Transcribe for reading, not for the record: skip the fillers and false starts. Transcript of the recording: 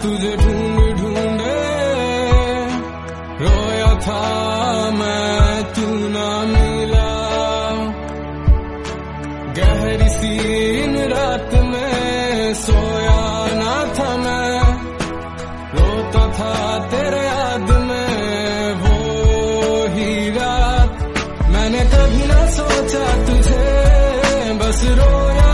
तुझे ढूंढ ढूंढे रोया था मैं, तू ना मिला। गहरी सी इन रात में सोया ना था मैं, रोता था तेरे याद में वो ही रात। मैंने कभी ना सोचा तुझे, बस रोया